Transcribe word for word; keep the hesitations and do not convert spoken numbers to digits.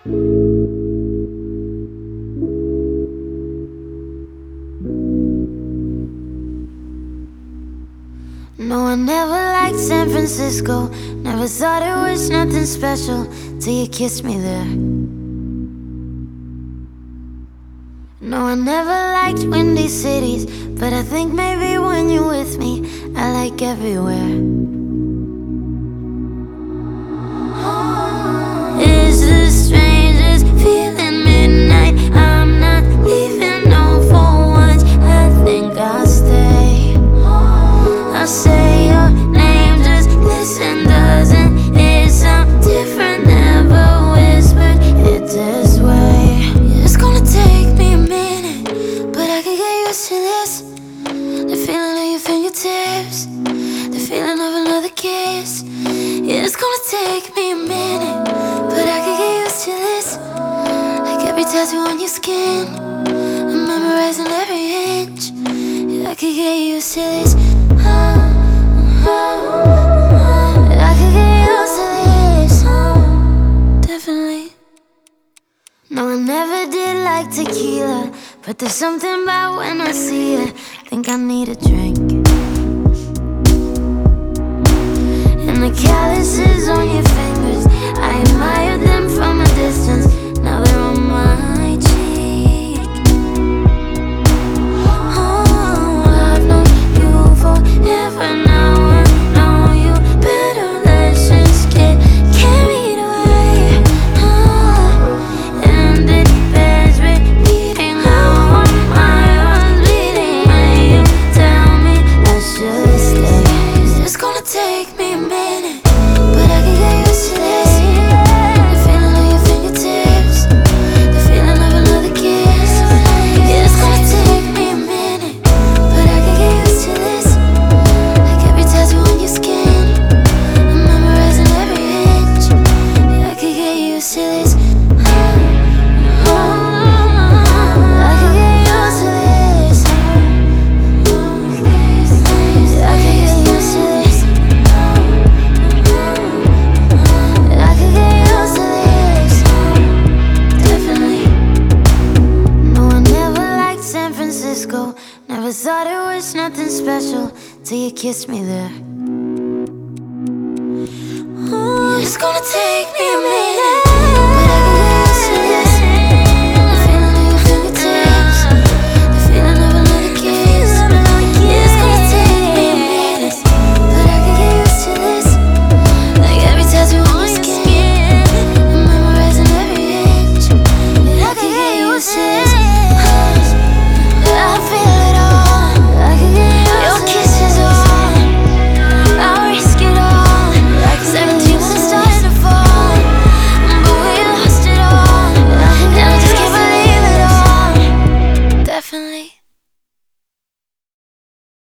No, I never liked San Francisco. Never thought it was nothing special till you kissed me there. No, I never liked windy cities, but I think maybe when you're with me, I like everywhere. It's the strangest feeling midnight. I'm not leaving, no, for once. I think I'll stay. I'll say your name, just listen. Doesn't it sound different? Never whispered it this way. It's gonna take me a minute, but I can get used to this. The feeling of your fingertips, the feeling of another kiss. Yeah, it's gonna take me a minute, but I can get used to this. Like every tattoo on your skin, I'm memorizing every inch. Yeah, I can get used to this. I could get used to this, definitely. No, I never did like tequila, but there's something about when I see you, think I need a drink. And the calluses on your fingers, I admire them from a distance. Now they're on my cheek. Oh, I've known you forever now. Take me a minute, but I can get used to this. The feeling of your fingertips, the feeling of another kiss. Yeah, it's gonna take me a minute, but I can get used to this. Like every tattoo on your skin, I'm memorizing every inch. Yeah, I can get used to this. I can get used to this. I can get used to this. Never thought it was nothing special till you kissed me there. Oh, it's gonna take me a minute.